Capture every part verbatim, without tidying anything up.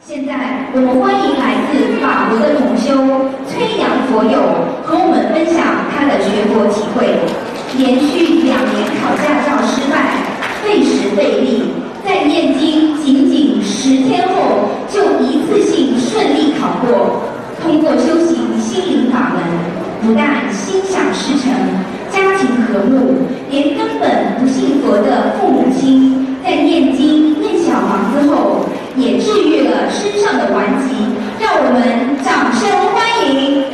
现在我们欢迎来自法国的同修崔阳佛友和我们分享他的学佛体会。连续两年考驾照失败，费时费力，在念经仅仅十天后就一次性顺利考过。通过修行心灵法门，不但心想事成，家庭和睦，连根本不信佛的父母亲在念经念小房子后，也治愈了身上的顽疾。让我们掌声欢迎！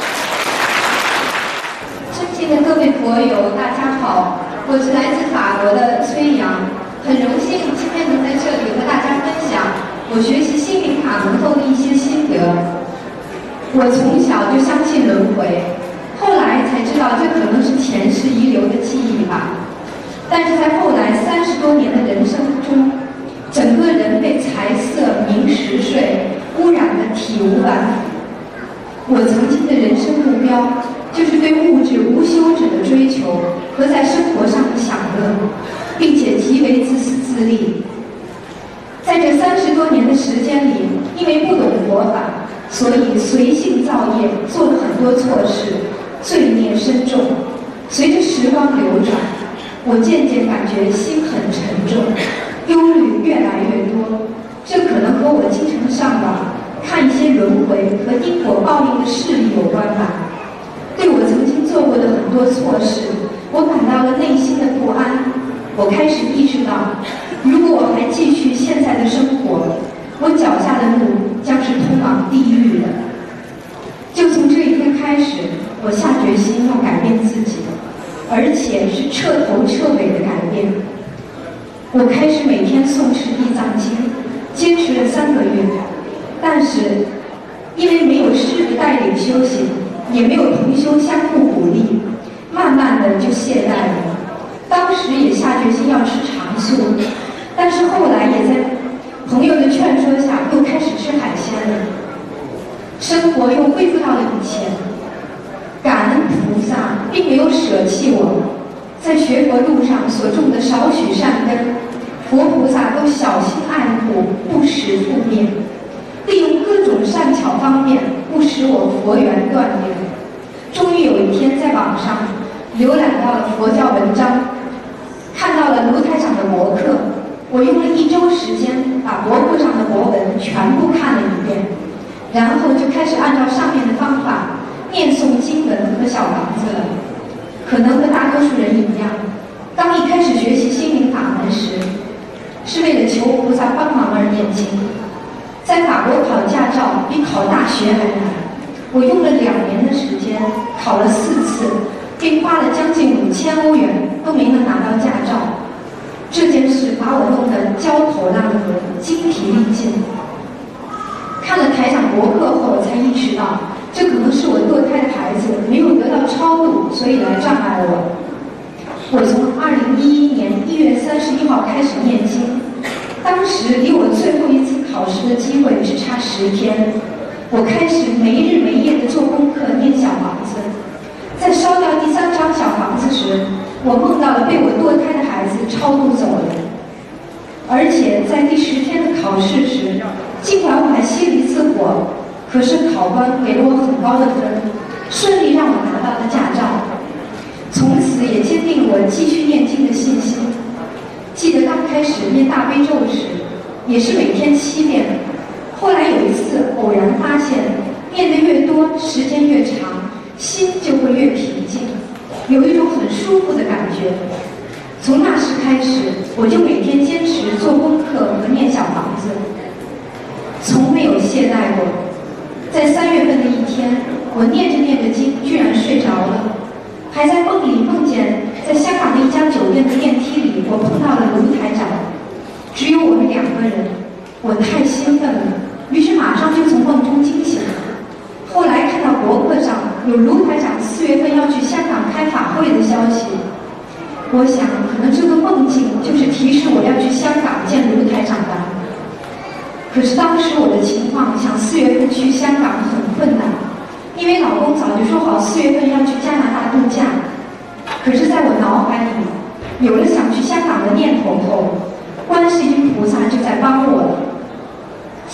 尊敬的各位佛友，大家好，我是来自法国的崔阳，很荣幸今天能在这里和大家分享我学习心灵法门后的一些心得。我从小就相信轮回，后来才知道这可能是前世遗留的记忆吧。但是在后来三十多年的人生中，整个人被财色名食睡污染得体无完肤。我曾经的人生目标就是对物质无休止的追求和在生活上的享乐，并且极为自私自利。在这三十多年的时间里，因为不懂佛法，所以随性造业，做了很多错事，罪孽深重。随着时光流转，我渐渐感觉心很沉重，忧虑越来越多。这可能和我经常上网看一些轮回和因果报应的事例有关吧。对我曾经做过的很多错事，我感到了内心的不安。我开始意识到，如果我还继续现在的生活，我脚下的路将是通往地狱的。就从这一天开始，我下决心要改变自己，而且是彻头彻尾的改变。我开始每天诵持地藏经，坚持了三个月，但是因为没有师父带领修行，也没有同修相互鼓励，慢慢的就懈怠了。当时也下决心要吃长素，但是后来也在朋友的劝说下，又开始吃海鲜了，生活又恢复到了以前。感恩菩萨并没有舍弃我，在学佛路上所种的少许善根，佛菩萨都小心爱护，不使覆灭，利用各种善巧方便，不使我佛缘断裂。终于有一天，在网上浏览到了佛教文章，看到了卢台长的博客。我用了一周时间把博客上的博文全部看了一遍，然后就开始按照上面的方法念诵经文和小房子了。可能和大多数人一样，刚一开始学习心灵法门时，是为了求菩萨帮忙而念经。在法国考驾照比考大学还难，我用了两年的时间考了四次，并花了将近五千欧元都没能拿到驾照。这件事把我弄得焦头烂额，精疲力尽。看了台长博客后，才意识到这可能是我堕胎的孩子没有得到超度，所以来障碍了我。我从二零一一年一月三十一号开始念经，当时离我最后一次考试的机会只差十天。我开始没日没夜地做功课，念小房子。在烧掉第三张小房子时，我梦到了被我堕胎的孩子超度走了。而且在第十天的考试时，尽管我还熄了一次火，可是考官给了我很高的分，顺利让我拿到了驾照。从此也坚定了我继续念经的信心。记得刚开始念大悲咒时，也是每天七遍。后来有一次偶然发现，念得越多，时间越长，心就会越平静，有一种很舒服的感觉。从那时开始，我就每天坚持做功课和念小房子，从没有懈怠过。在三月份的一天，我念着念着经，居然睡着了，还在梦里梦见在香港的一家酒店的电梯里，我碰到了卢台长，只有我们两个人，我太兴奋了，于是马上就从梦中惊醒了。后来看到博客上有卢台长四月份要去香港开法会的消息，我想可能这个梦境就是提示我要去香港见卢台长吧。可是当时我的情况，想四月份去香港很困难，因为老公早就说好四月份要去加拿大度假。可是在我脑海里有了想去香港的念头后，观世音菩萨就在帮我了。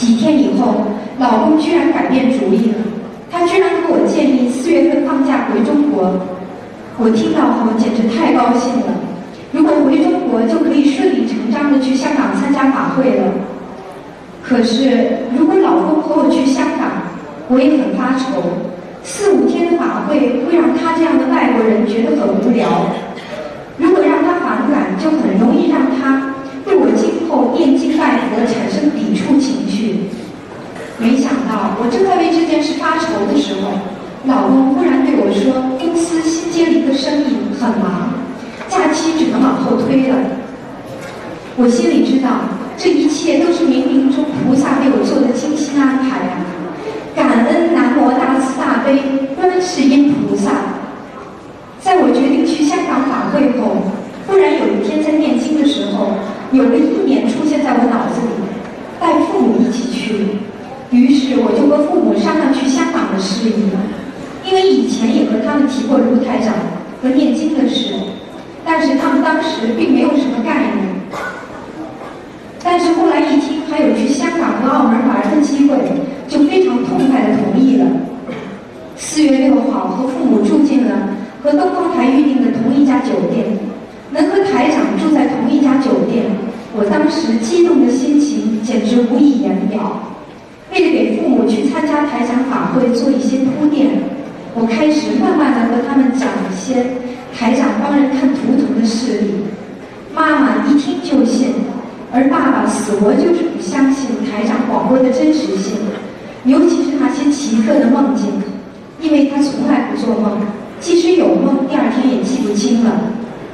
几天以后，老公居然改变主意了，他居然和我建议四月份放假回中国。我听到后简直太高兴了，如果回中国就可以顺理成章的去香港参加法会了。可是如果老公和我去香港，我也很发愁，四五天的法会会让他这样的外国人觉得很无聊，如果让他反感，就很容易让他对我今后念经拜佛产生抵触情绪。没想到我正在为这件事发愁的时候，老公忽然对我说，公司新接了一个生意，很忙，假期只能往后推了。我心里知道，这一切都是冥冥中菩萨为我做的精心安排啊！感恩南无大慈大悲观世音菩萨。在我决定去香港法会后，忽然有一天在念经的时候，有个意念出现在我脑子里，带父母一起去。于是我就和父母商量去香港的事宜，因为以前也和他们提过卢台长和念经的事，但是他们当时并没有什么概念。但是后来一听还有去香港和澳门玩的机会，就非常痛快地同意了。四月六号和父母住进了和东方台预定的同一家酒店，能和台长住在同一家酒店，我当时激动的心情简直无以言表。为了给父母去参加台长法会做一些铺垫，我开始慢慢地和他们讲一些台长帮人看图腾的事例。妈妈一听就信，而爸爸死活就是不相信台长广播的真实性，尤其是那些奇特的梦境，因为他从来不做梦，即使有梦，第二天也记不清了。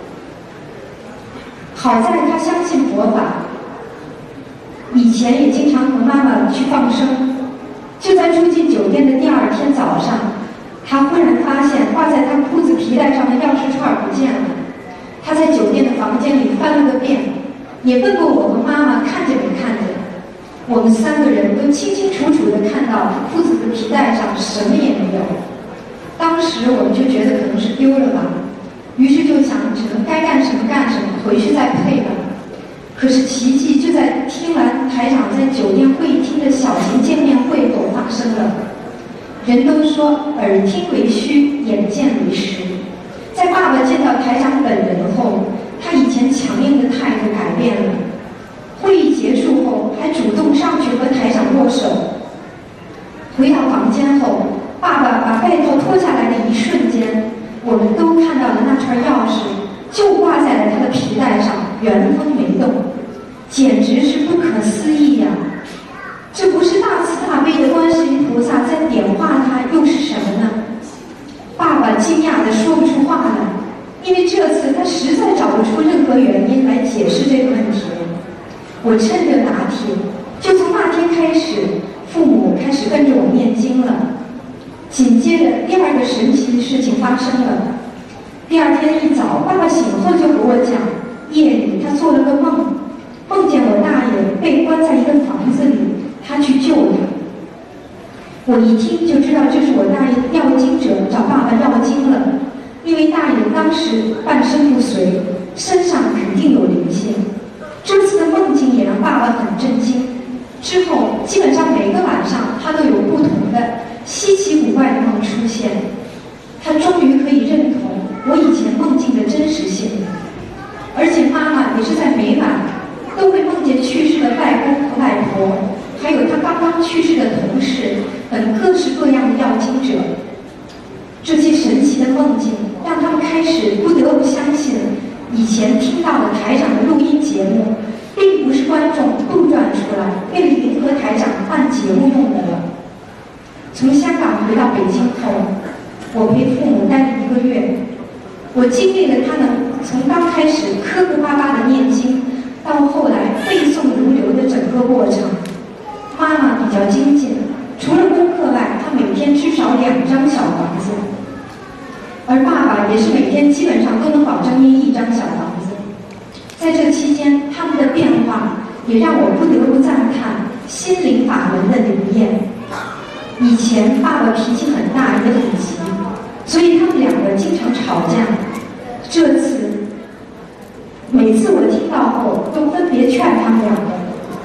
好在他相信佛法，以前也经常和妈妈去放生。就在住进酒店的第二天早上，他忽然发现挂在他裤子皮带上的钥匙串不见了。他在酒店的房间里翻了个遍，也问过我和妈妈看见没看见。我们三个人都清清楚楚地看到裤子的皮带上什么也没有。当时我们就觉得可能是丢了吧，于是就想只能该干什么干什么，回去再配吧。可是奇迹就在听完台长在酒店会议厅的小型见面会后发生了。人都说耳听为虚，眼见为实。在爸爸见到台长本人后，他以前强硬的态度改变了。会议结束后，还主动上去和台长握手。回到房间后，爸爸把外套脱下来的一瞬间，我们都看到了那串钥匙就挂在了他的皮带上，原封没动，简直是不可思议呀！这不是大慈大悲的观世音菩萨在点化他，又是什么呢？爸爸惊讶地说不出话来，因为这次他实在找不出任何原因来解释这个问题了。我趁热打铁，就从那天开始，父母开始跟着我念经了。紧接着，第二个神奇的事情发生了。第二天一早，爸爸醒后就和我讲，夜里他做了个梦，梦见我大爷被关在一个房子里，他去救他。我一听就知道这是我大爷要经者找爸爸要经了，因为大爷当时半身不遂，身上肯定有灵性。这次的梦境也让爸爸很震惊，之后基本上每个晚上他都有不同的稀奇古怪的梦出现。他终于可以认同我以前梦境的真实性，而且妈妈也是在每晚都会梦见去世的外公和外婆，还有他刚刚去世的同事等各式各样的要经者。这些神奇的梦境让他们开始不得不相信，以前听到的台长的录音节目并不是观众杜撰出来为了迎合台长办节目用的了。从香港回到北京后，我陪父母待了一个月，我经历了他们从刚开始磕磕巴巴的念经，到后来背诵如流的整个过程。妈妈比较精进，除了功课外，她每天至少两张小房子，而爸爸也是每天基本上都能保证念一张小房子。在这期间，他们的变化也让我不得不赞叹心灵法门的灵验。以前爸爸脾气很大，也很急，所以他们两个经常吵架。这次每次我听到后，都分别劝他们两个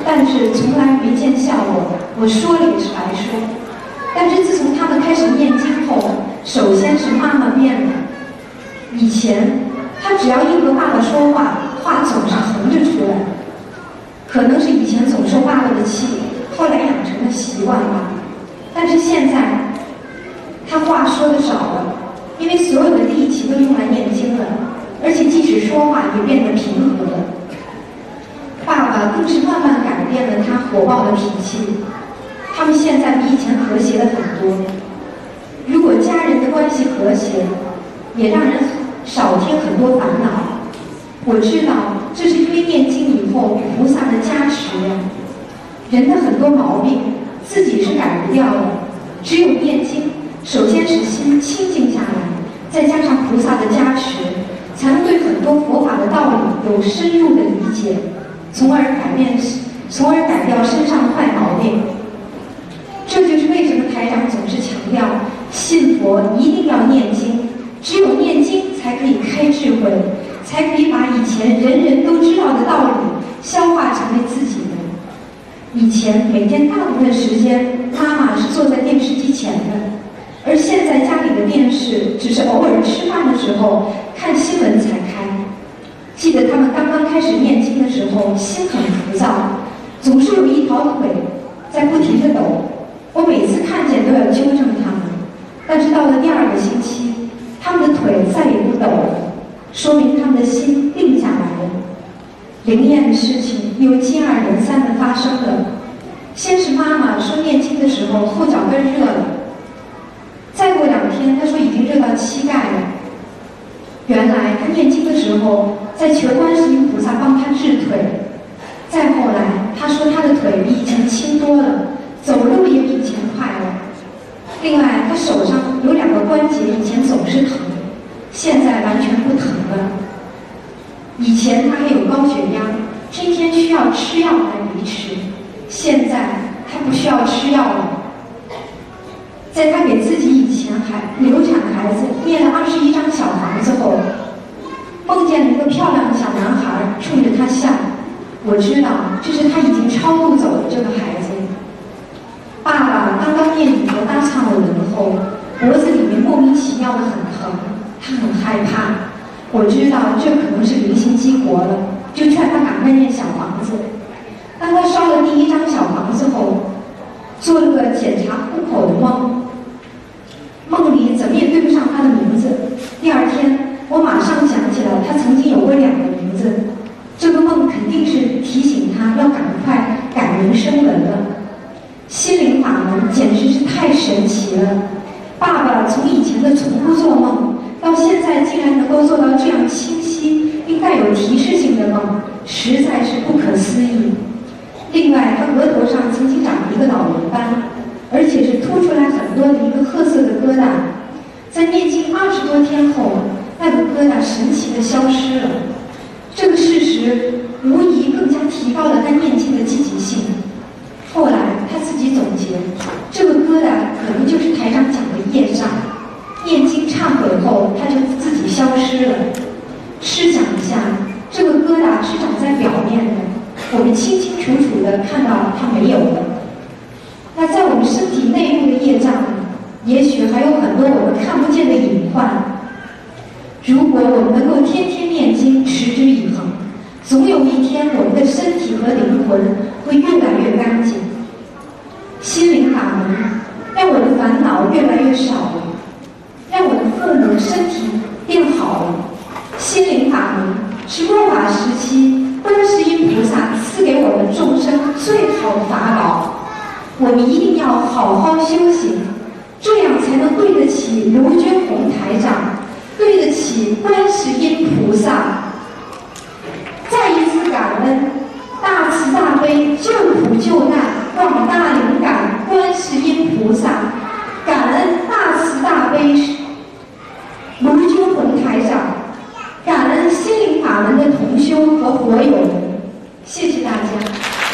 但是从来没见效果。我说了也是白说。但是自从他们开始念经后，首先是妈妈变了。以前她只要一和爸爸说话，话总是横着出来，可能是以前总受爸爸的气，后来养成了习惯吧。但是现在，他话说的少了，因为所有的力气都用来念经了，而且即使说话也变得平和了。爸爸更是慢慢改变了他火爆的脾气，他们现在比以前和谐了很多。如果家人的关系和谐，也让人少添很多烦恼。我知道这是因为念经以后菩萨的加持呀。人的很多毛病自己是改不掉的，只有念经，首先使心清静下来，再加上菩萨的加持，才能对很多佛法的道理有深入的理解，从而改变，从而改掉身上的坏毛病。这就是为什么台长总是强调，信佛一定要念经，只有念经才可以开智慧，才可以把以前人人都知道的道理消化成为自己的。以前每天大部分时间，妈妈是坐在电视机前的，而现在家里的电视只是偶尔吃饭的时候看新闻才开。记得他们刚刚开始念经的时候，心很浮躁，总是有一条腿在不停地抖。我每次看见都要纠正他们，但是到了第二个星期，他们的腿再也不抖了，说明他们的心定下来了。灵验的事情又接二连三地发生了。先是妈妈说念经的时候后脚跟热了，再过两天她说已经热到膝盖了。原来她念经的时候在求观世音菩萨帮她治腿。再后来她说她的腿比以前轻多了，走路也比以前快了。另外她手上有两个关节以前总是疼，现在完全不疼了。以前他还有高血压，天天需要吃药来维持，现在他不需要吃药了。在他给自己以前还流产的孩子念了二十一张小房子后，梦见了一个漂亮的小男孩冲着他笑。我知道这是他已经超度走的这个孩子。爸爸刚刚念礼佛大忏悔文后，脖子里面莫名其妙的很疼，他很害怕。我知道这可能是灵性激活了，就劝他赶快念小房子。当他烧了第一张小房子后，做了个检查户口的梦，梦里怎么也对不上他的名字。第二天，我马上想起了他曾经有过两个名字，这个梦肯定是提醒他要赶快改名声文了。心灵法门简直是太神奇了！爸爸从以前的从不做梦，到现在竟然能够做到这样清晰并带有提示性的梦，实在是不可思议。另外，他额头上曾经长了一个老人斑，而且是凸出来很多的一个褐色的疙瘩。在念经二十多天后，那个疙瘩神奇地消失了。这个事实无疑更加提高了他念经的积极性。后来他自己总结，这个疙瘩可能就是台长讲的业障。念经忏悔后，它就自己消失了。试想一下，这个疙瘩是长在表面的，我们清清楚楚地看到它没有了。那在我们身体内部的业障，也许还有很多我们看不见的隐患。如果我们能够天天念经，持之以恒，总有一天我们的身体和灵魂会越来越干净。心灵法门让我的烦恼越来越少了，让我的父母身体变好了。心灵法门是末法时期观世音菩萨赐给我们众生最好的法宝，我们一定要好好修行，这样才能对得起卢军红台长，对得起观世音菩萨。再一次感恩大慈大悲救苦救难广大灵感观世音菩萨，感恩大慈大悲卢军红台长，感恩心灵法门的同修和佛友们，谢谢大家。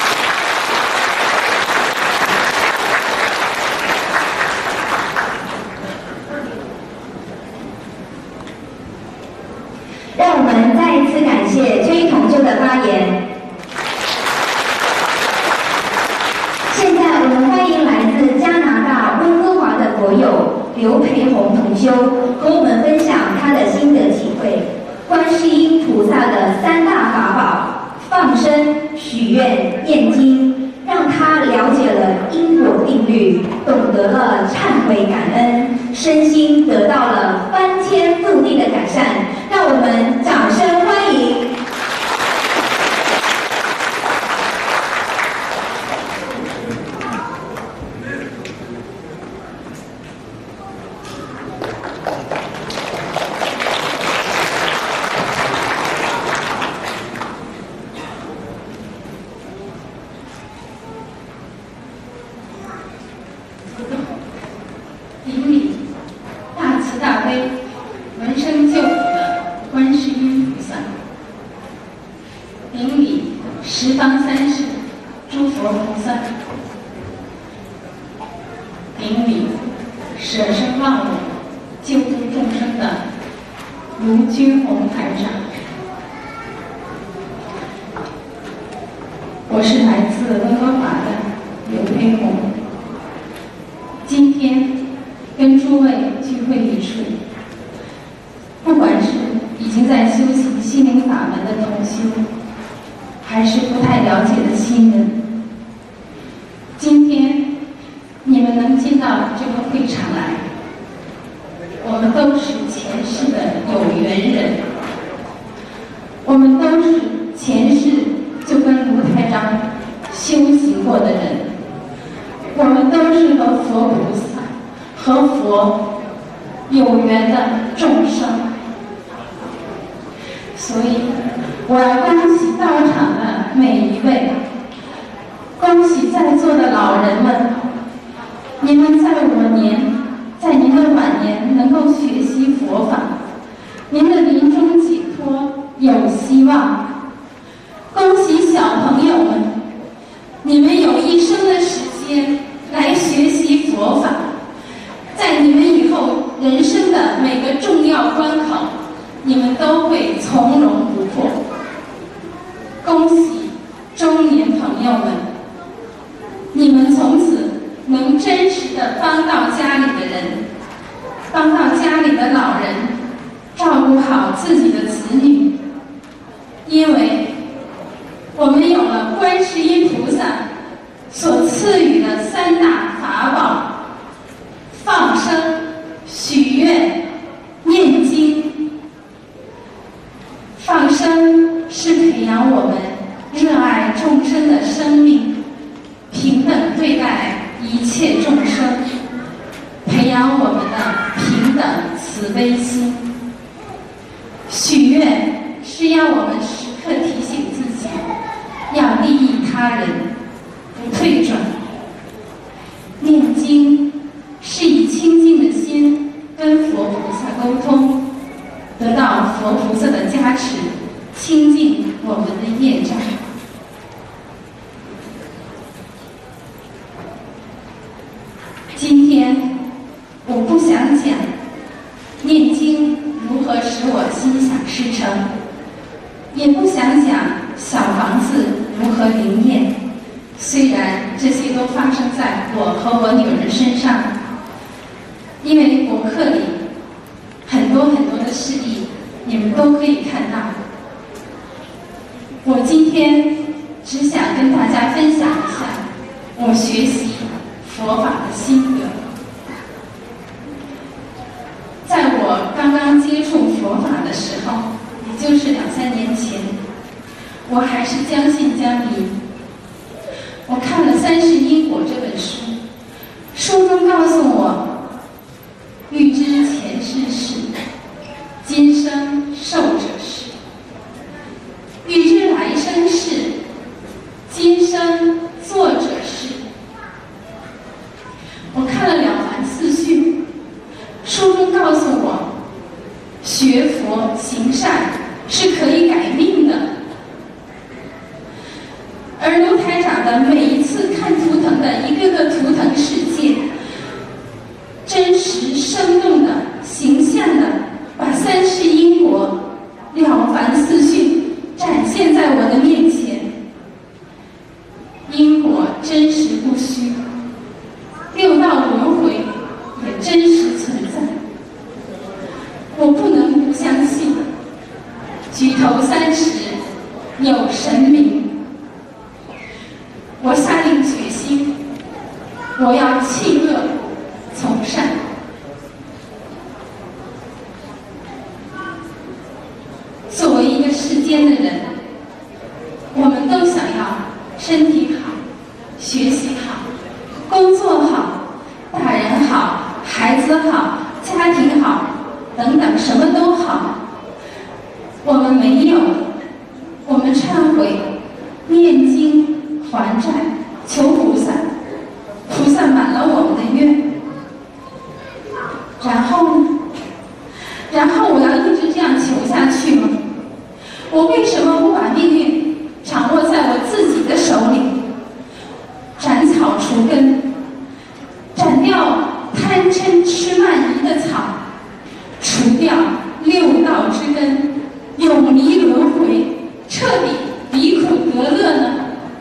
让我们再一次感谢追同修的发言。 生、许愿、念经，让他了解了因果定律，懂得了忏悔感恩，身心得到了翻天覆地的改善。让我们掌声欢迎！ 顶礼大慈大悲、闻声救苦的观世音菩萨，顶礼十方三世诸佛菩萨，顶礼舍身忘我、救度众生的卢军宏台长。我是来自温哥华的刘佩红，今天跟诸位聚会一处，不管是已经在修习心灵法门的同修，还是不太了解的新人，今天你们能进到这个会场来，我们都是前世的有缘人，我们都是前世就跟卢台长修行过的人，我们都是和佛菩萨和佛有缘的众生，所以我要恭喜到场的每一位，恭喜在座的老人们，你们在我年，在您的晚年能够学习佛法，您的临终解脱有希望。恭喜小朋友们，你们有一生的时间来学习佛法，在你们以后人生的每个重要关口，你们都会从容不迫。恭喜中年朋友们，你们从此能真实的帮到家里的人，帮到家里的老人，照顾好自己的子女，因为我们有了观世音菩萨所赐予的三大法宝：放生、许愿、念经。放生是培养我们热爱众生的生命，平等对待一切众生，培养我们的平等慈悲心。许愿是要我们时刻提醒自己，要利益他人，不退转。念经是以清净的心跟佛菩萨沟通，得到佛菩萨的加持，清净我们的业障。今天我不想讲念经如何使我心想事成，也不想讲小房子如何灵验，虽然这些都发生在我和我女儿身上，因为博客里很多很多的事例你们都可以看到。我今天只想跟大家分享一下我学习佛法的心得。在我刚刚接触佛法的时候，也就是两三年前，我还是将信将疑。我看了《三世因果》这本书，书中告诉我，欲知前世事，今生受者是；欲知来生事，今生做者是。我看了《了凡四训》，书中告诉我，学佛行善是可以改命的。而卢台长的每一次看图腾的一个个图腾世界，真实生动的、形象的把三世因果、了凡四训展现在我的面前。因果真实不虚，六道轮回也真实存在。我不能不相信，举头三尺有神明， 我要弃恶从善。作为一个世间的人，我们都想要身体好、学习好、工作好、大人好、孩子好、家庭好等等，什么都好。我们没有，我们忏悔、念经、还债、求菩萨，菩萨满了我们的愿。然后呢？然后我要一直这样求下去吗？我为什么不把命运掌握在我自己的手里？斩草除根，斩掉贪嗔痴慢疑的草，除掉六道之根，永离轮回，彻底离苦得乐呢？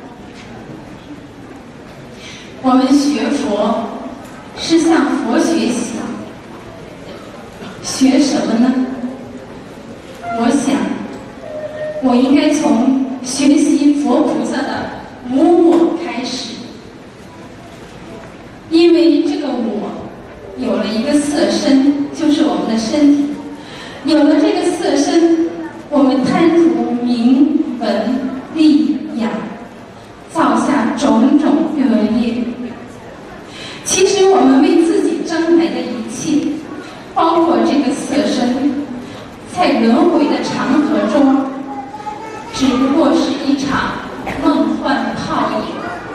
我们学佛是向佛学习，学什么呢？我想我应该从学习佛菩萨的无我开始，因为这个我有了一个色身，就是我们的身体，有了这个色身，我们贪图名闻利养，造下种种恶业。其实我们为自己争来的一切，包括这个色身，在轮回的长河中只不过是一场梦幻泡影，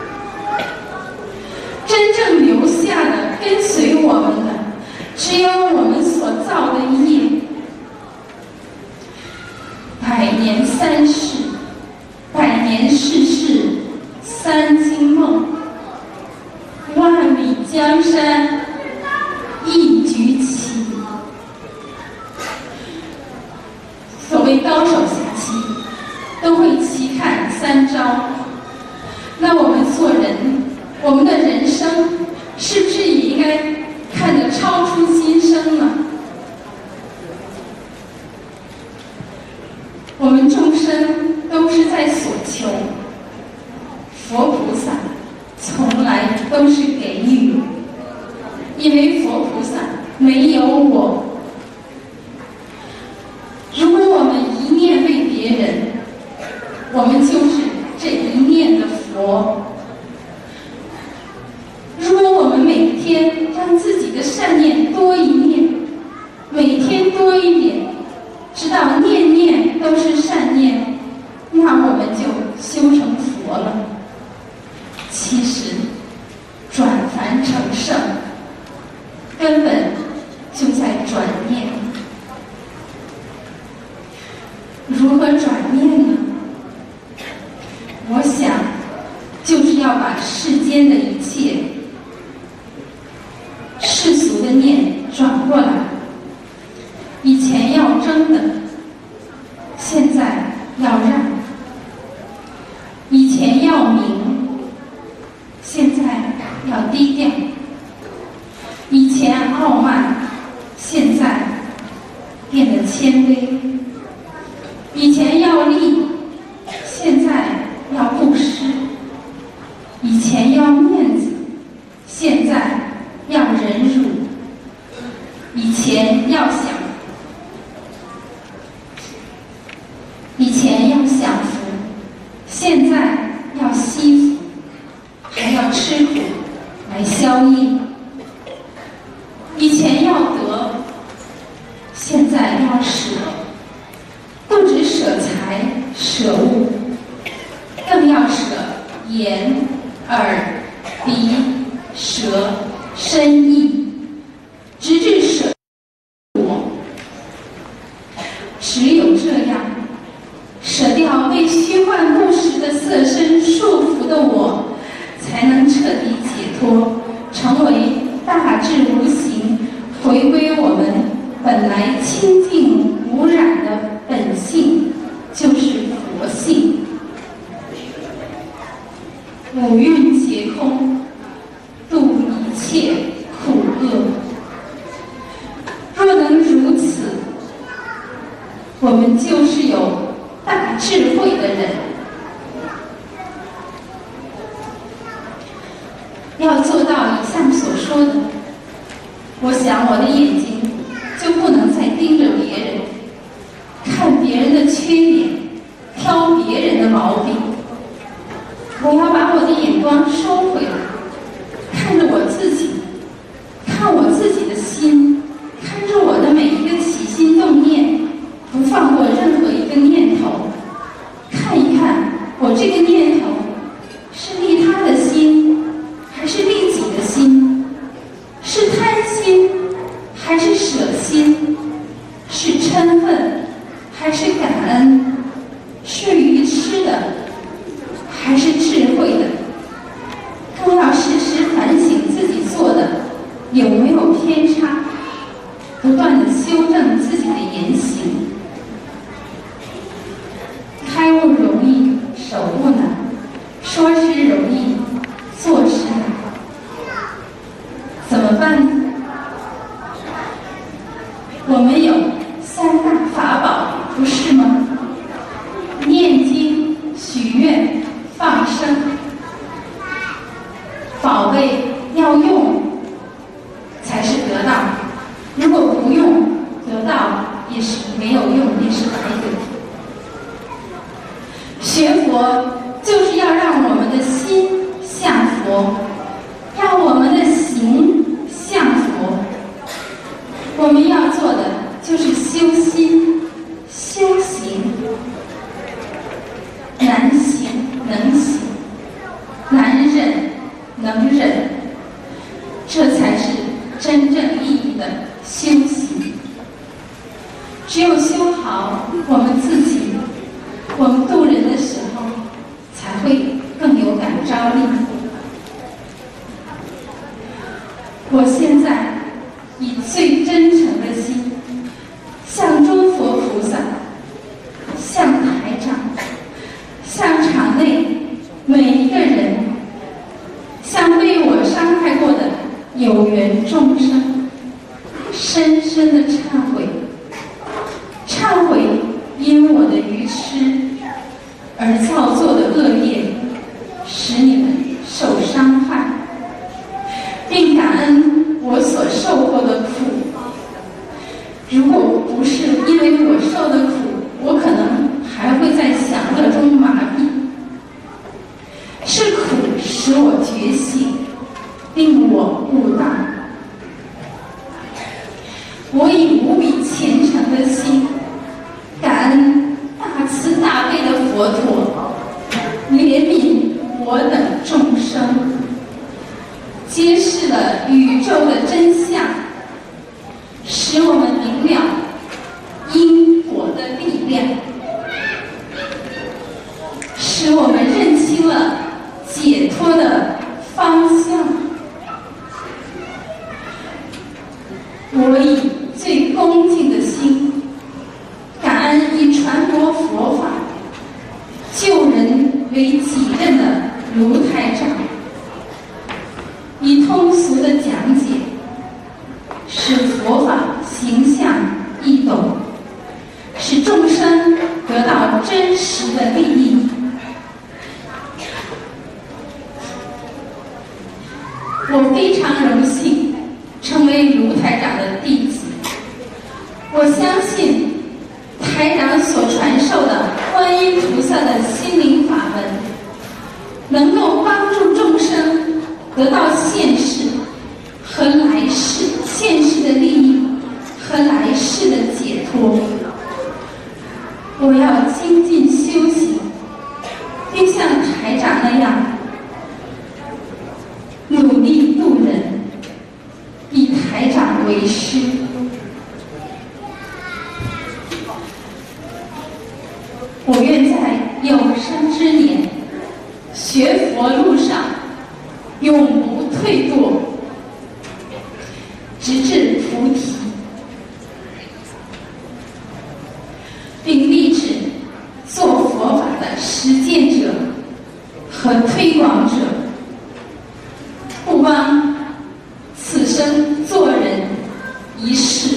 真正留下的跟随我们的只有我们所造的业。百年三世，百年世事，三经梦，万里江山一举起。所谓高手下棋，都会棋看三招。那我们做人，我们的人生是不是也应该看得超出今生呢？我们众生都是在所求，佛菩萨从来都是给予，因为佛菩萨没有我。如果我们一念为别人，我们就是这一念的佛。如果我们每天让自己的善念多一念，每天多一点，直到念念都是善念，那我们就修成佛了。其实转凡成圣，根本就在转念。如何转念呢？我想就是要把世间的一切世俗的念转过来。以前要争的，现在要让；以前要名，现在要低调；以前傲慢，现在变得谦卑；以前要利，现在要布施；以前要面子，现在要忍辱；以前要享以前要享福，现在要惜福，还要吃苦来消业；以前要得，现在要舍，不只舍财舍物，更要舍眼、耳、鼻、舌、身、意，直至舍我。只有这样，舍掉被虚幻不实的色身束缚的我，才能彻底解脱，成为大智无形，回归我们本来清净无染的本性，就是佛性。五蕴皆空，度一切苦厄。若能如此，我们就是有大智慧的人。 要做到以上所说的，我想我的眼睛就不能再盯着别人，看别人的缺点，挑别人的毛病。我要把我的眼光收回来，看着我自己，看我自己的心，看着我的每一个起心动念，不放过任何一个念头，看一看我这个念头是利他的心还是利己的心，是贪心还是舍心，是嗔恨还是感恩，是愚痴的还是智慧的。更要时时反省自己做的有没有偏差，不断的修正自己的言行。开悟容易，守悟难，说是容易，做是难，怎么办呢？我们有三大法宝，不是吗？念经、许愿、放生。宝贝要用才是得到，如果不用，得到也是没有用，也是白得。学佛就是要让我们的心像佛，让我们的行像佛。我们要做的就是修心、修行，难行能行，难忍能忍，这才是真正意义的修行。只有修好我们自己，我们度人的时候才会更有感召力。我现在以最真诚的心，向诸佛菩萨，向台长，向场内每一个人，向被我伤害过的有缘众生，深深的忏悔，忏悔因我的愚痴而造作的恶业，使你们受伤害，并感恩我所受过的苦。如果不是因为我受的苦，我可能还会在享乐中麻痹。是苦使我觉醒，令我悟道。我以无比虔诚的心，感恩大慈大悲的佛陀，怜悯我等众生，揭示了宇宙的真相，使我们明了因果的力量，使我们认清了解脱的方向。我以最恭敬的心，感恩以传播佛法、救人为己任的卢台长，以通俗的讲解，使佛法形象易懂，使众生得到真实的利益。我非常荣幸成为卢台长的弟子，我相信台长所传授的观音菩萨的心灵法门，能够帮助众生得到现世和来世现世的利益和来世的解脱。我要精进修行，并像台长那样努力度人，以台长为师。我愿在有生之年，学佛路上永不退堕，直至菩提，并立志做佛法的实践者和推广者，不枉此生做人一世。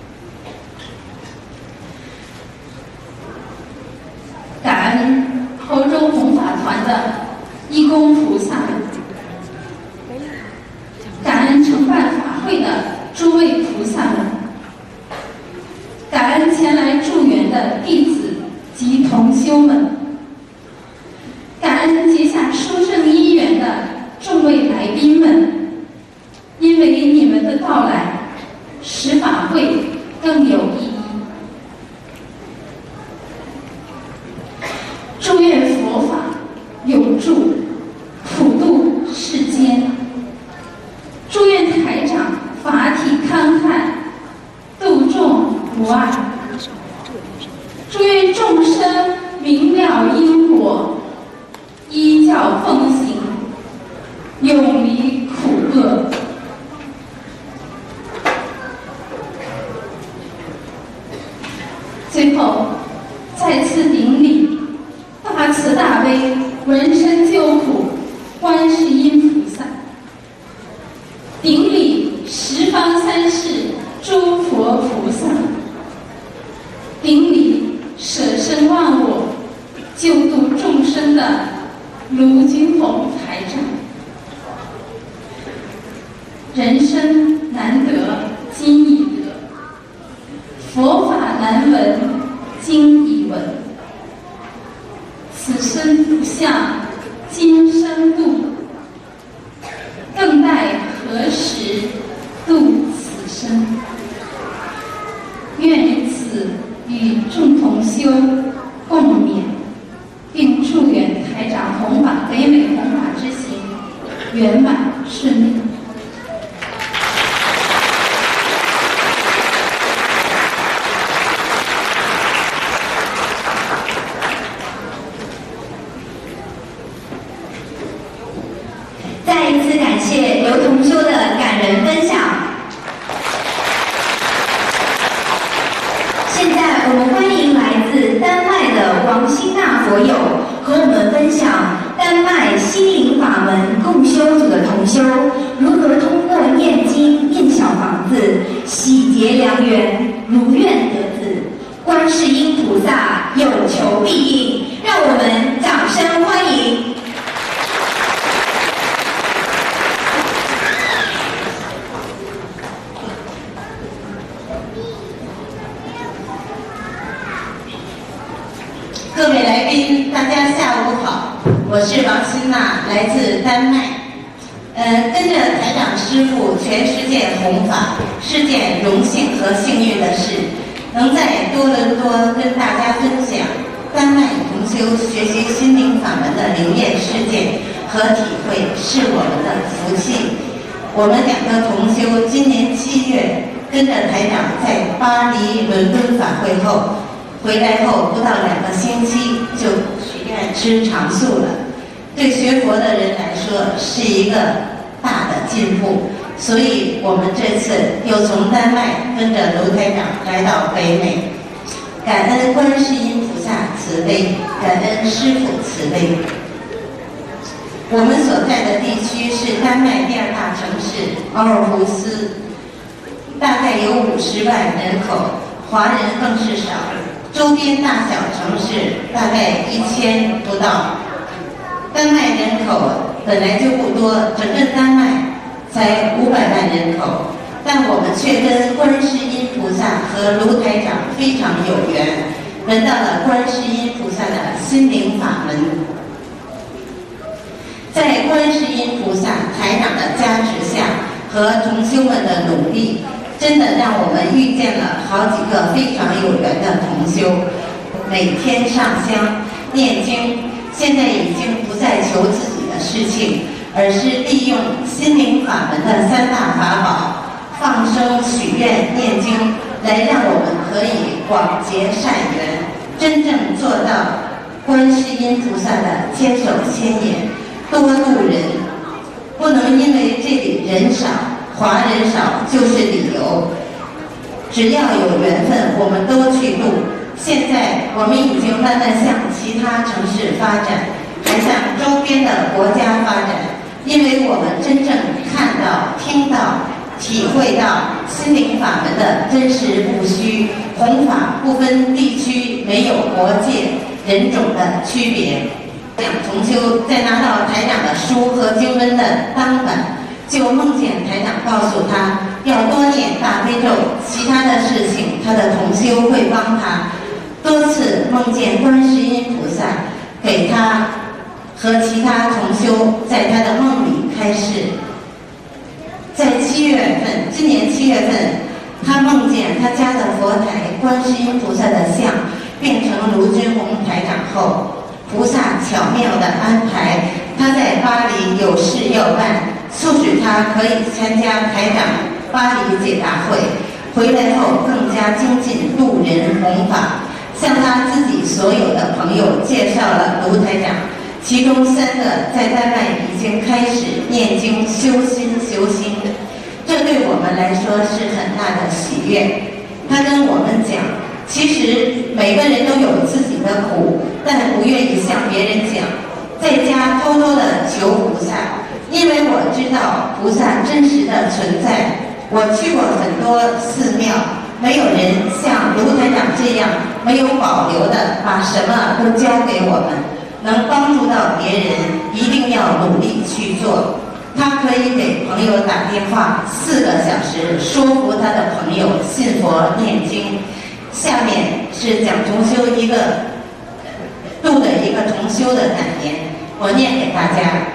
感恩团的义工菩萨，感恩承办法会的诸位菩萨们，感恩前来助缘的弟子及同修们，感恩结下殊胜因缘的众位来宾们，因为你们的到来，使法会更有意义。祝愿佛法有助普度世间，祝愿台长法体慷慨，度众不爱，祝愿众生明了因果，依教奉行，永离苦厄。最后，再次顶礼大慈大悲、闻声救苦观世音菩萨，顶礼十方三世诸佛菩萨，顶礼舍身忘我、救度众生的卢军宏台长。人生难得今已得，佛法难闻今已闻。此生不向今生度，更待何时度此生？愿以此与众同修共勉，并祝愿台长弘法北美弘法之行圆满顺利。 再一次感谢刘同修的感人分享。现在我们欢迎来自丹麦的王新娜佛友和我们分享丹麦心灵法门共修组的同修如何通过念经念小房子喜结良缘，如愿得子，观世音菩萨有求必应，让我们掌声欢迎。 各位来宾，大家下午好，我是王新娜，来自丹麦。呃，跟着台长师父全世界弘法，是件荣幸和幸运的事。能在多伦多跟大家分享丹麦同修学习心灵法门的灵验事件和体会，是我们的福气。我们两个同修今年七月跟着台长在巴黎、伦敦法会后。回来后不到两个星期就许愿吃长素了，对学佛的人来说是一个大的进步。所以我们这次又从丹麦跟着卢台长来到北美，感恩观世音菩萨慈悲，感恩师父慈悲。我们所在的地区是丹麦第二大城市奥尔胡斯，大概有五十万人口，华人更是少。周边大小城市大概一千不到。丹麦人口本来就不多，整个丹麦才五百万人口，但我们却跟观世音菩萨和卢台长非常有缘，闻到了观世音菩萨的心灵法门。在观世音菩萨台长的加持下和同修们的努力，真的让我们遇见了好几个非常有缘的同修，每天上香念经，现在已经不再求自己的事情，而是利用心灵法门的三大法宝放生、许愿、念经，来让我们可以广结善缘，真正做到观世音菩萨的千手千眼，多度人。不能因为这里人少，华人少就是理由，只要有缘分，我们都去度。现在我们已经慢慢向其他城市发展，还向周边的国家发展，因为我们真正看到、听到、体会到心灵法门的真实不虚，弘法不分地区，没有国界、人种的区别。 讲重修，在拿到台长的书和经文的当晚，就梦见台长告诉他要多念大悲咒，其他的事情他的同修会帮他。多次梦见观世音菩萨给他和其他同修在他的梦里开示。在七月份，今年七月份，他梦见他家的佛台观世音菩萨的像变成卢军宏台长后，菩萨巧妙地安排他在巴黎有事要办，促使他可以参加台长巴黎解答会。回来后更加精进度人弘法，向他自己所有的朋友介绍了卢台长，其中三个在丹麦已经开始念经修心修心，这对我们来说是很大的喜悦。他跟我们讲，其实每个人都有自己的苦，但不愿意向别人讲，在家偷偷的求菩萨，因为我知道菩萨真实的存在。我去过很多寺庙，没有人像卢台长这样没有保留的把什么都交给我们，能帮助到别人一定要努力去做。他可以给朋友打电话四个小时，说服他的朋友信佛念经。下面是蒋同修一个度的一个同修的感言，我念给大家。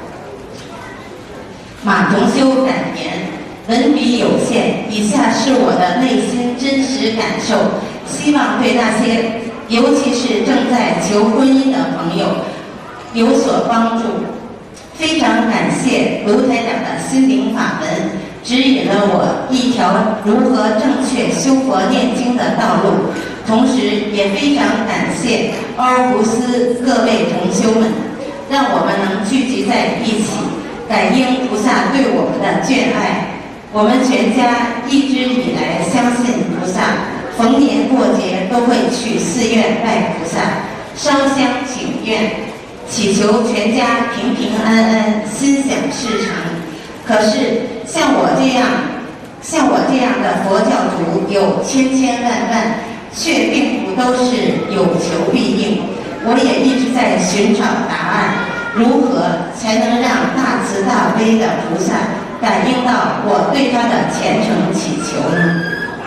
马同修感言。文笔有限，以下是我的内心真实感受，希望对那些尤其是正在求婚姻的朋友有所帮助。非常感谢卢台长的心灵法门，指引了我一条如何正确修佛念经的道路，同时也非常感谢奥尔胡斯各位同修们，让我们能聚集在一起，感应菩萨对我们的眷爱。我们全家一直以来相信菩萨，逢年过节都会去寺院拜菩萨，烧香请愿，祈求全家平平安安，心想事成。可是像我这样，像我这样的佛教徒有千千万万，却并不都是有求必应。我也一直在寻找答案，如何才能让大慈大悲的菩萨感应到我对他的虔诚祈求呢？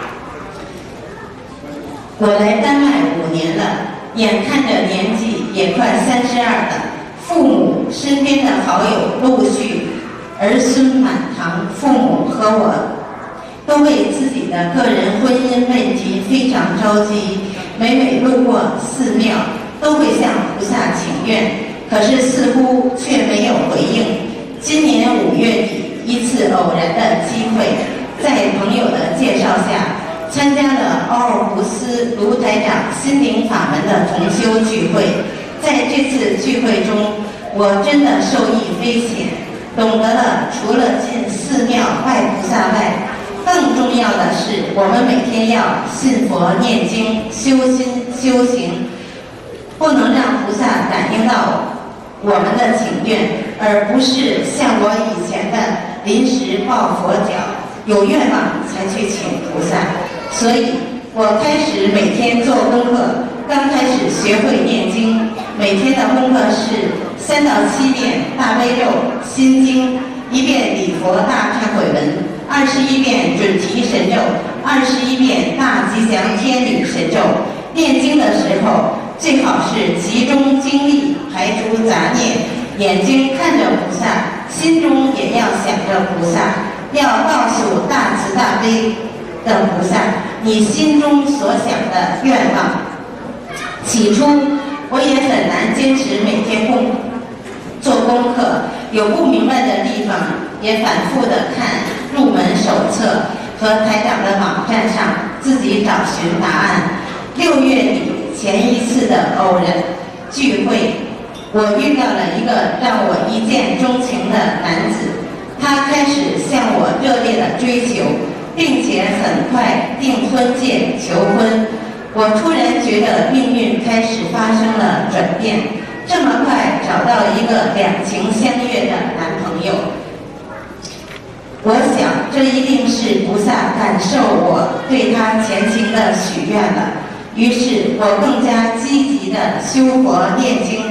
我来丹麦五年了，眼看着年纪也快三十二了，父母身边的好友陆续儿孙满堂，父母和我都为自己的个人婚姻问题非常着急，每每路过寺庙都会向菩萨请愿，可是似乎却没有回应。今年五月底，一次偶然的机会，在朋友的介绍下，参加了奥尔胡斯卢台长心灵法门的同修聚会。在这次聚会中，我真的受益匪浅，懂得了除了进寺庙拜菩萨外，更重要的是我们每天要信佛念经修心修行，不能让菩萨感应到我们的请愿，而不是像我以前的临时抱佛脚，有愿望才去请菩萨。所以我开始每天做功课，刚开始学会念经，每天的功课是三到七遍大悲咒心经，一遍礼佛大忏悔文，二十一遍准提神咒，二十一遍大吉祥天女神咒。念经的时候最好是集中精力排除杂念，眼睛看着菩萨，心中也要想着菩萨，要告诉大慈大悲的菩萨你心中所想的愿望。起初我也很难坚持每天功做功课，有不明白的地方也反复的看入门手册和台长的网站上自己找寻答案。六月底前一次的偶然聚会，我遇到了一个让我一见钟情的男子，他开始向我热烈的追求，并且很快订婚戒求婚。我突然觉得命运开始发生了转变，这么快找到一个两情相悦的男朋友，我想这一定是菩萨感受我对他前情的许愿了。于是我更加积极的修佛念经，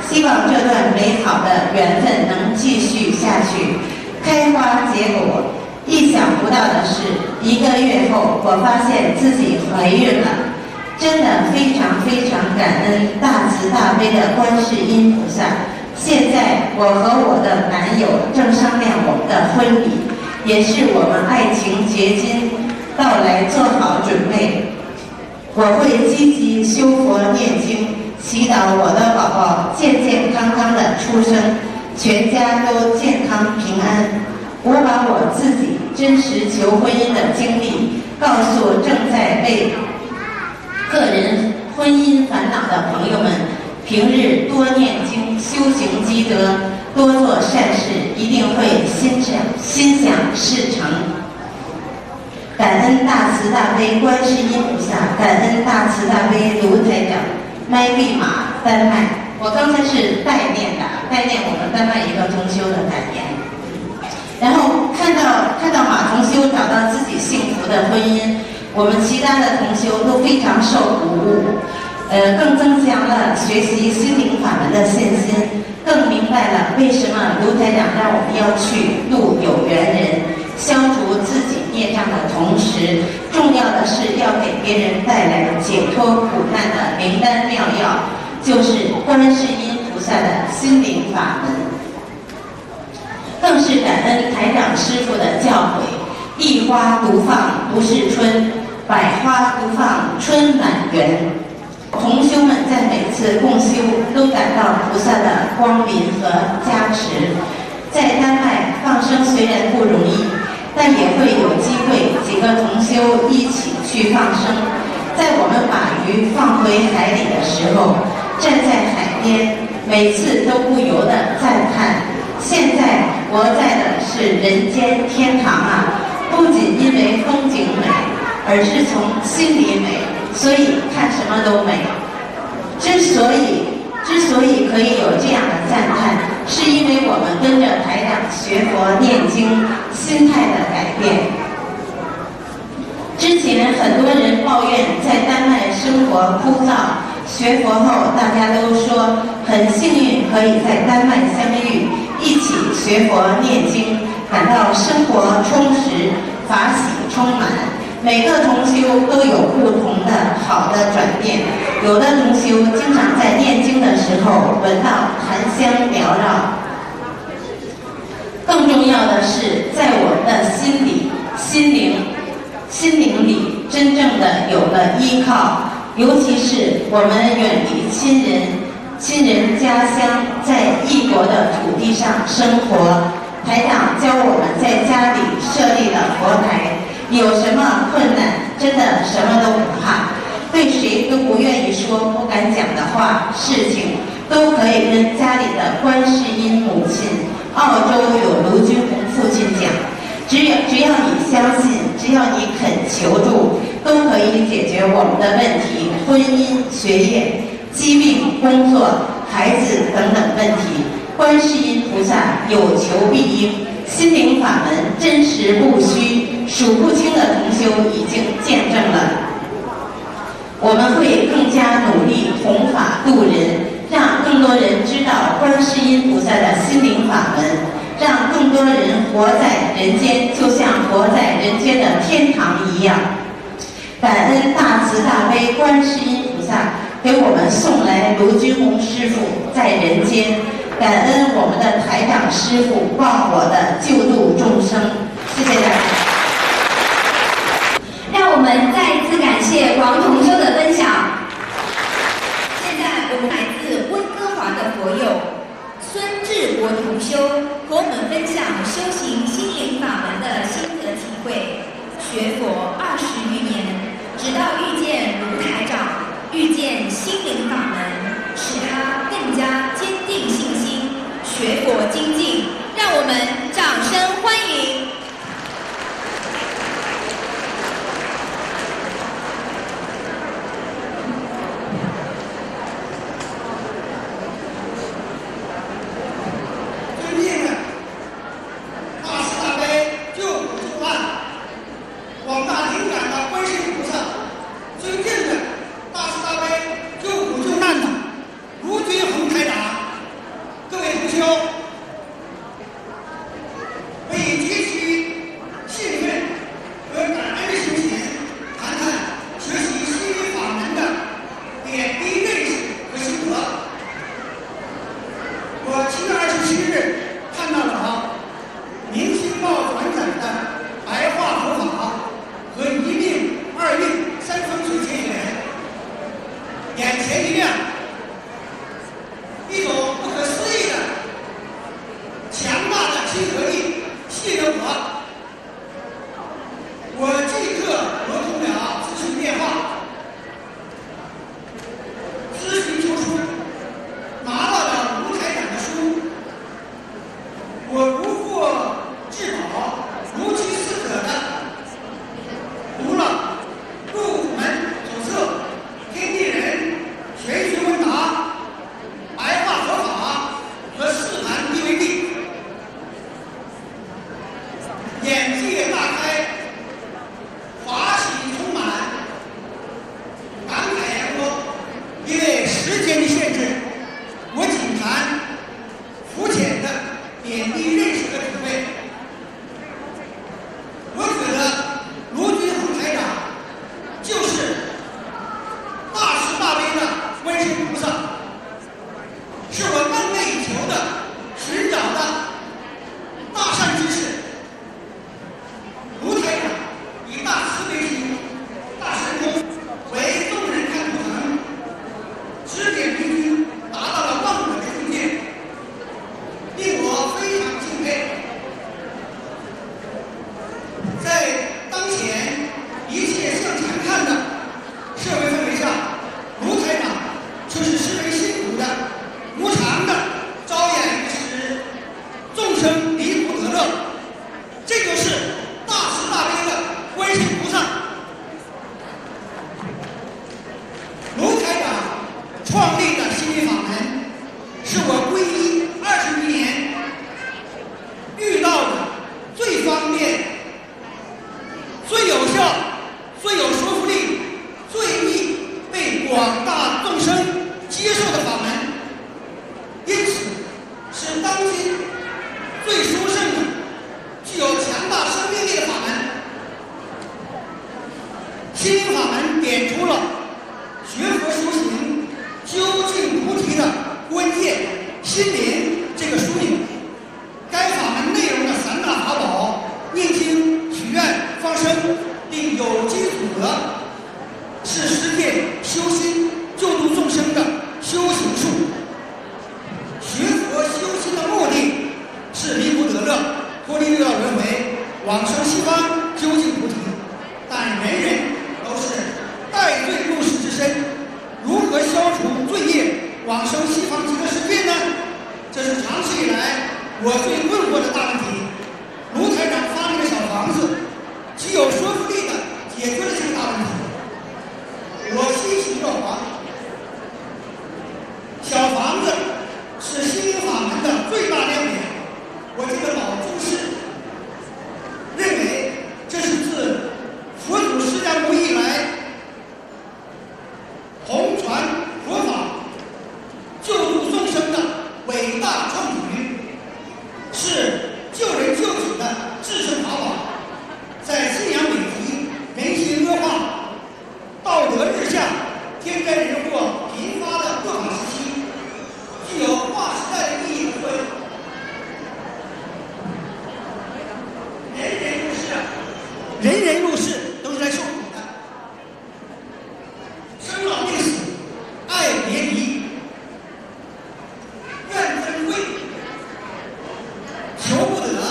希望这段美好的缘分能继续下去，开花结果。意想不到的是，一个月后，我发现自己怀孕了。真的非常非常感恩大慈大悲的观世音菩萨。现在我和我的男友正商量我们的婚礼，也是我们爱情结晶到来做好准备。我会积极修佛念经，祈祷我的宝宝健健康康的出生，全家都健康平安。我把我自己真实求婚姻的经历告诉正在为个人婚姻烦恼的朋友们，平日多念经，修行积德，多做善事，一定会心想心想事成。感恩大慈大悲观世音菩萨，感恩大慈大悲卢台长，麦地马丹麦。我刚才是代念的，代念我们丹麦一个同修的感言。然后看到看到马同修找到自己幸福的婚姻，我们其他的同修都非常受鼓舞，呃，更增强了学习心灵法门的信心，更明白了为什么卢台长让我们要去度有缘人，消除自己业障的同时，重要的是要给别人带来解脱苦难的灵丹妙药，就是观世音菩萨的心灵法门。更是感恩台长师父的教诲，一花独放不是春，百花独放春满园。同修们在每次共修都感到菩萨的光临和加持。在丹麦放生虽然不容易，但也会有机会几个同修一起去放生。在我们把鱼放回海里的时候，站在海边，每次都不由得赞叹，现在活在的是人间天堂啊！不仅因为风景美，而是从心里美，所以看什么都美。之所以之所以可以有这样的赞叹，是因为我们跟着台长学佛念经，心态的改变。之前很多人抱怨在丹麦生活枯燥，学佛后大家都说很幸运可以在丹麦相遇，一起学佛念经，感到生活充实，法喜充满。每个同修都有不同的好的转变，有的同修经常在念经的时候闻到檀香缭绕。更重要的是，在我们的心里、心灵、心灵里真正的有了依靠，尤其是我们远离亲人、亲人家乡，在异国的土地上生活。台长教我们在家里设立了佛台，有什么困难，真的什么都不怕，对谁都不愿意说、不敢讲的话、事情，都可以跟家里的观世音母亲、澳洲有卢军红父亲讲。只有只要你相信，只要你肯求助，都可以解决我们的问题：婚姻、学业、疾病、工作、孩子等等问题。观世音菩萨有求必应，心灵法门真实不虚，数不清的同修已经见证了。我们会更加努力弘法度人，让更多人知道观世音菩萨的心灵法门，让更多人活在人间，就像活在人间的天堂一样。感恩大慈大悲观世音菩萨给我们送来卢军红师父在人间，感恩我们的台长师父忘我的救度众生。谢谢大家。 让我们再一次感谢黄同修的分享。现在我们来自温哥华的佛友孙志国同修和我们分享修行心灵法门的心得体会。学佛二十余年，直到遇见卢台长，遇见心灵法门，使他更加坚定信心，学佛精进。让我们掌声欢迎。 广大众生接受的法门，因此是当今最殊胜的、具有强大生命力的法门。心灵法门点出了学佛修行究竟菩提的关键心灵这个枢纽。该法门内容的三大法宝：念经、许愿、放生，并有机组合，是实践修心、救度众生的修行术。学佛修心的目的是离苦得乐，脱离六道轮回，往生西方，究竟菩提。但人人都是带罪入世之身，如何消除罪业，往生西方极乐世界呢？这是长期以来我最困惑的大问题。卢台长发明的小房子，具有说服力的解决了这个大问题。我欣喜若狂。小房子是心灵法门的最大亮点。我这个老宗师认为，这是自佛祖释迦牟尼以来弘传佛法、救度众生的伟大创举，是救人救己的至圣法宝。在信仰北极、人心恶化、道德日下、天灾人祸频发的各法时期，具有划时代的意义和作用。人人入世，人人入世都是来受苦的。生老病死，爱别离，怨憎会，求不得，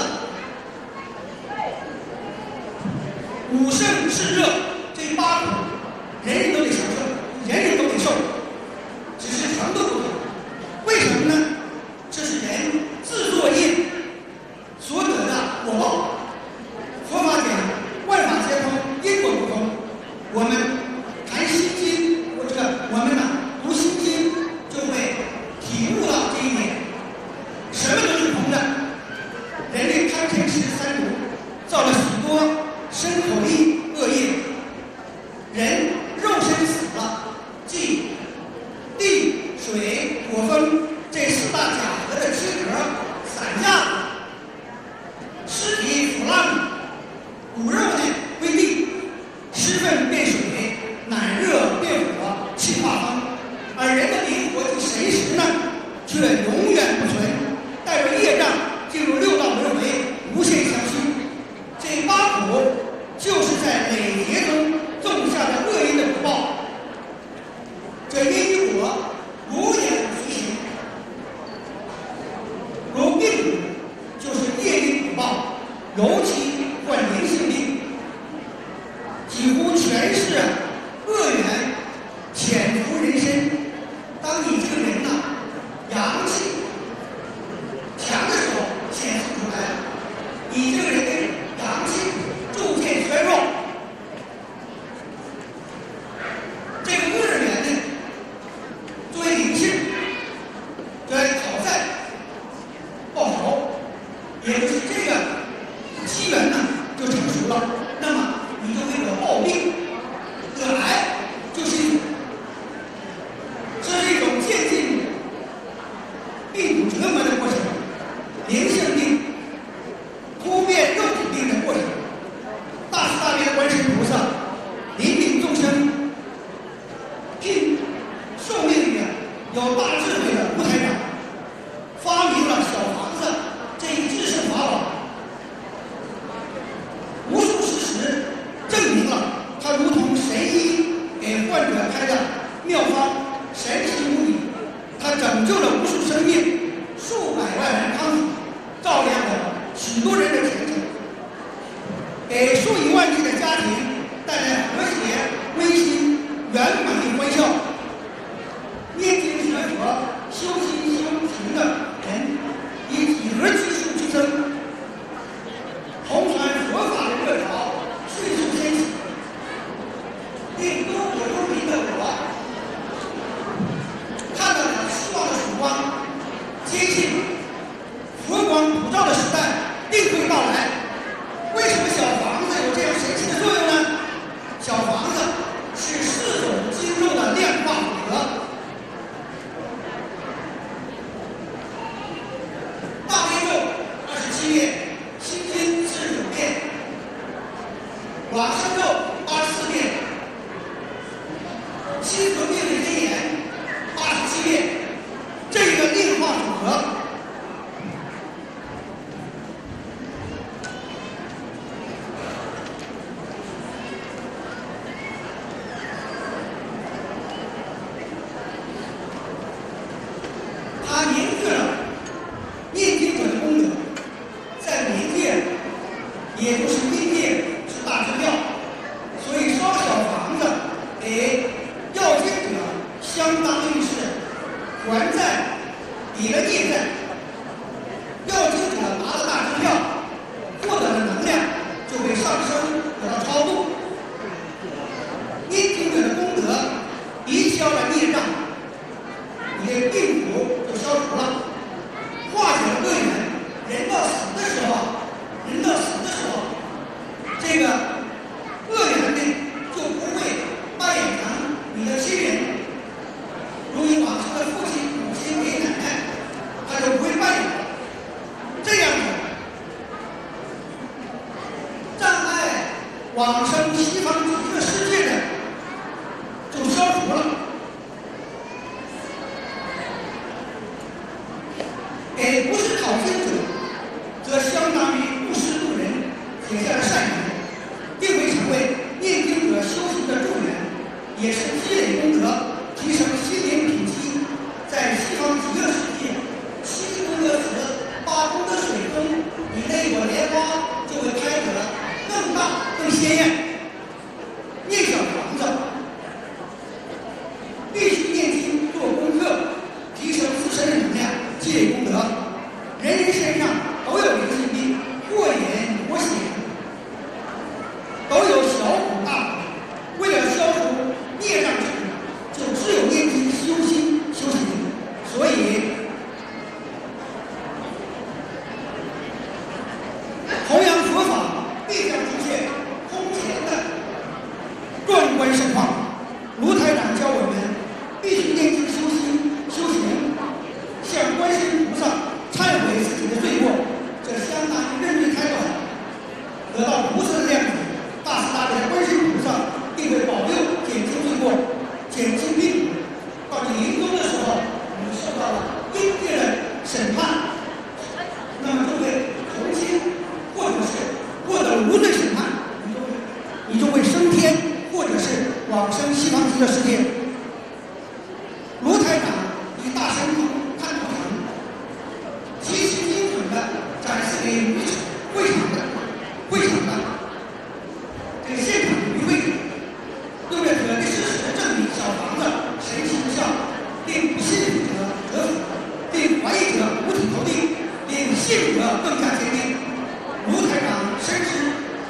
五圣炽热，这八苦，人人都得享受，人人都得受，只是程度不同。为什么呢？这是人自作业所得的果报。佛法讲万法皆空，因果不空。我们谈心经，或者我们呢读心经，就会体悟到这一点。什么都是空的。人类贪嗔痴三毒，造了许多身口意恶业。人肉身死了，即地、水、火、风这四大假合的躯壳散架了，尸体腐烂了。骨肉呢归地，湿分变水，暖热变火，气化风。而人的灵活及神识呢，却永远不存，带着业障进入六道轮回，无限相续。这八苦就是在累劫中种下的恶因的果报。这因与果如影随形，如病毒就是业因果报，尤其患灵性病，几乎全是恶缘潜伏人身。当你这个人呐、阳气强的时候显示出来了，你这个人的阳气逐渐衰弱。这个恶缘呢，作为灵性，就来讨债报仇，也就是这个机缘呢就成熟了，那么你就会得暴病，得癌，就是一种，这是一种渐进病毒折磨的过程，灵性病突变肉体病的过程。大慈大悲的观世音菩萨临病众生，尽寿命里面有大智慧的卢台长发明了小房子这一至圣法宝。无数事实证明了它如同神医给患者开的妙方，神奇无比。它拯救了无数生命，数百万人康复，照亮了许多人的前程，给数以万计的家庭带来和谐、温馨、圆满的欢笑。念经学佛、修心修行的人以几何级数之增，弘传佛法的热潮迅速掀起，令多国忧民的我看到了希望的曙光，坚信佛光普照的时代定会到来。为什么小房子有这样神奇的作用呢？小房子是四种经肉新革命的箴言八十七遍，这个令化组合。它凝聚了念经者的功德，在冥界，也就是阴界是大支教，所以烧小房子给要经者，相当于是还债抵了孽债。要经者拿了大支票，获得了能量，就会上升得到超度。念经者的功德抵消了孽障，你的病苦就消除了，化解了恶缘。人到死的时候，人到死的时候，这个恶缘呢就不会扮演成你的亲人，如你往生的父亲、母亲、爷爷奶奶，他就不会扮演了。这样子，障碍往生西方极乐世界的就消除了。给不是考经者，则相当于布施度人，结下了善缘，并未成为念经者修行的助缘，也是积累功德，提升心灵品级。在西方极乐世界，七功德池、八功德水中，你那朵莲花就会开得更大、更鲜艳。念小房子，必须念经做功课，提升自身的能量，积累功德。人人身上都有灵性病，或严或险，都有小苦大苦。为了消除孽障之苦，就只有念经修心修行。所以，弘扬佛法必将出现空前的壮观盛况。卢台长教我们必须念经修心修行，向观世音菩萨忏悔自己的罪过，这相当于认罪开导，得到菩萨的谅解。大慈大悲的观世音菩萨定会保佑减轻罪过，减轻病苦。到你临终的时候，你受到了阴界的审判，那么就会重新，或者是获得无罪审判，你就会你就会升天，或者是往生西方极乐世界。卢台长以大神通看图腾，极其精准的展示给会会场的会场的这个现场的与会者，用着可知事实的证明小房子神奇无效，令不信者折服，令怀疑者五体投地，令信者更加坚定。卢台长深知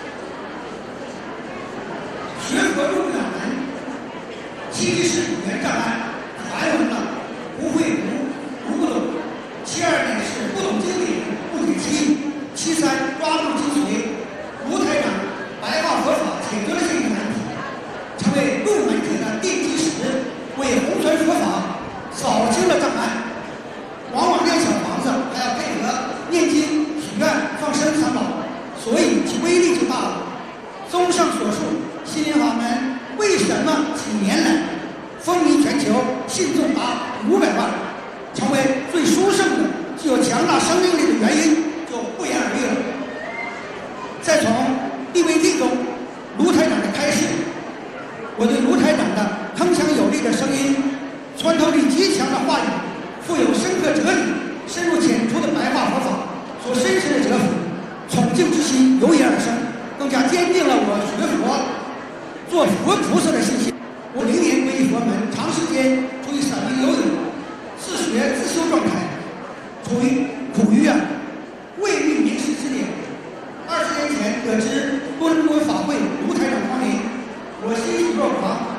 学佛路两难，其一是语言障碍，繁文了不会读读不懂；其二呢是不懂经理，不解其意；其三抓不住精髓。卢台长白话佛法解决了这个难题，成为入门者的奠基石，为弘传佛法扫清了障碍。往往念小房子还要配合念经、许愿、放生三宝，所以其威力就大了。综上所述，心灵法门为什么几年来风靡全球，信众达五百万，成为最殊胜的、具有强大生命力的原因，就不言而喻了。再从 D V D 中卢台长的开示，我对卢台长的铿锵有力的声音、穿透力极强的话语、富有深刻哲理、深入浅出的白话佛法所深深的折服，崇敬之心油然而生，更加坚定了我学佛、做佛菩萨的信心。我零年皈依佛门，长时间处于散兵游勇、自学自修状态，处于苦于啊未遇名师之年。二十年前得知多伦多法会卢台长光临，我欣喜若狂，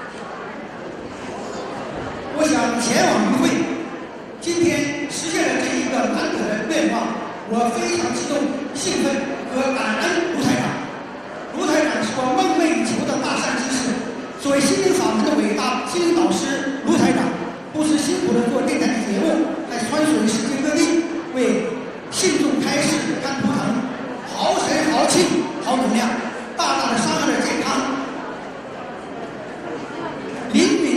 我想前往与会。今天实现了这一个难得的愿望，我非常激动、兴奋和感恩卢台长。卢台长是我梦寐以求的大善之士。作为心灵法门的伟大心灵导师，卢台长不辞辛苦地做电台节目，还穿梭于世界各地，为信众开示、看图腾，豪神豪气、好能量，大大的伤害了健康。林敏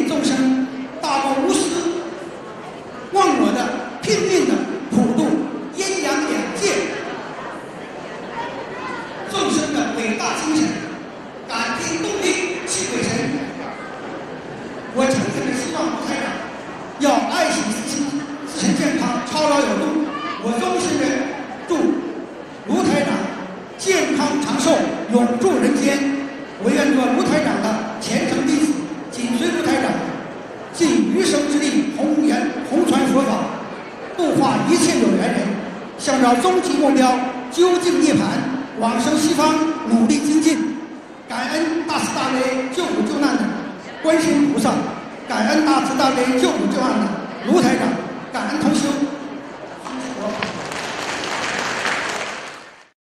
往生西方努力精进，感恩大慈大悲救苦救难的观世音菩萨，感恩大慈大悲救苦救难的卢台长，感恩同修。